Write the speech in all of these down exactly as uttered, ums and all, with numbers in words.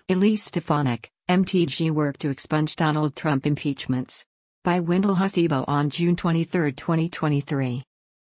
Elise Stefanik, M T G work to expunge Donald Trump impeachments. By Wendell Hasibo on June twenty-third, twenty twenty-three.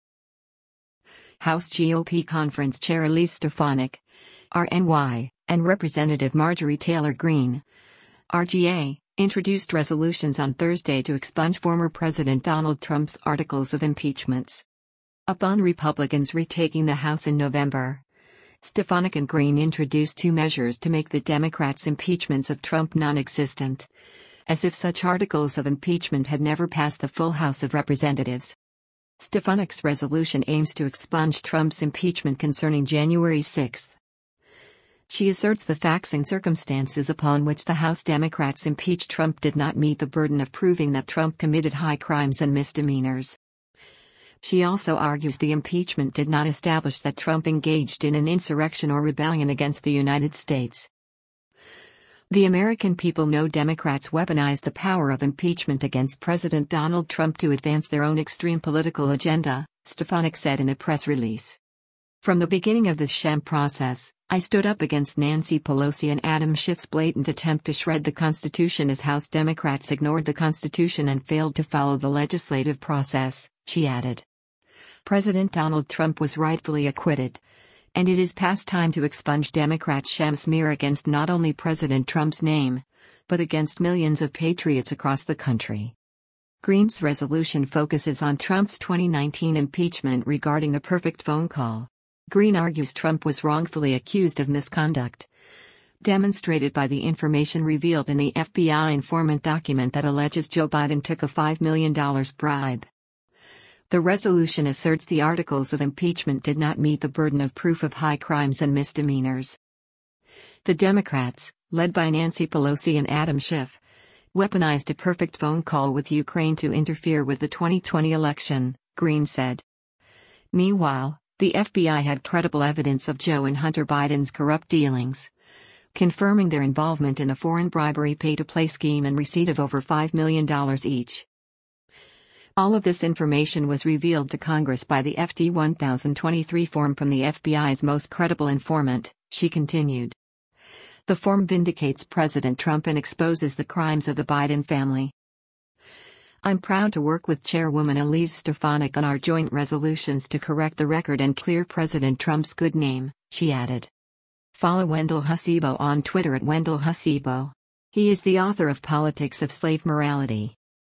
House G O P Conference Chair Elise Stefanik, R N Y, and Representative Marjorie Taylor Greene, R G A, introduced resolutions on Thursday to expunge former President Donald Trump's articles of impeachments. Upon Republicans retaking the House in November, Stefanik and Greene introduced two measures to make the Democrats' impeachments of Trump non-existent, as if such articles of impeachment had never passed the full House of Representatives. Stefanik's resolution aims to expunge Trump's impeachment concerning January sixth. She asserts the facts and circumstances upon which the House Democrats impeached Trump did not meet the burden of proving that Trump committed high crimes and misdemeanors. She also argues the impeachment did not establish that Trump engaged in an insurrection or rebellion against the United States. The American people know Democrats weaponized the power of impeachment against President Donald Trump to advance their own extreme political agenda, Stefanik said in a press release. From the beginning of this sham process, I stood up against Nancy Pelosi and Adam Schiff's blatant attempt to shred the Constitution as House Democrats ignored the Constitution and failed to follow the legislative process, she added. President Donald Trump was rightfully acquitted, and it is past time to expunge Democrats' sham smear against not only President Trump's name, but against millions of patriots across the country. Greene's resolution focuses on Trump's twenty nineteen impeachment regarding the perfect phone call. Greene argues Trump was wrongfully accused of misconduct, demonstrated by the information revealed in the F B I informant document that alleges Joe Biden took a five million dollars bribe. The resolution asserts the articles of impeachment did not meet the burden of proof of high crimes and misdemeanors. The Democrats, led by Nancy Pelosi and Adam Schiff, weaponized a perfect phone call with Ukraine to interfere with the twenty twenty election, Greene said. Meanwhile, the F B I had credible evidence of Joe and Hunter Biden's corrupt dealings, confirming their involvement in a foreign bribery pay-to-play scheme and receipt of over five million dollars each. All of this information was revealed to Congress by the F D one thousand twenty-three form from the F B I's most credible informant, she continued. The form vindicates President Trump and exposes the crimes of the Biden family. I'm proud to work with Chairwoman Elise Stefanik on our joint resolutions to correct the record and clear President Trump's good name, she added. Follow Wendell Hasibo on Twitter at Wendell Hasibo. He is the author of Politics of Slave Morality.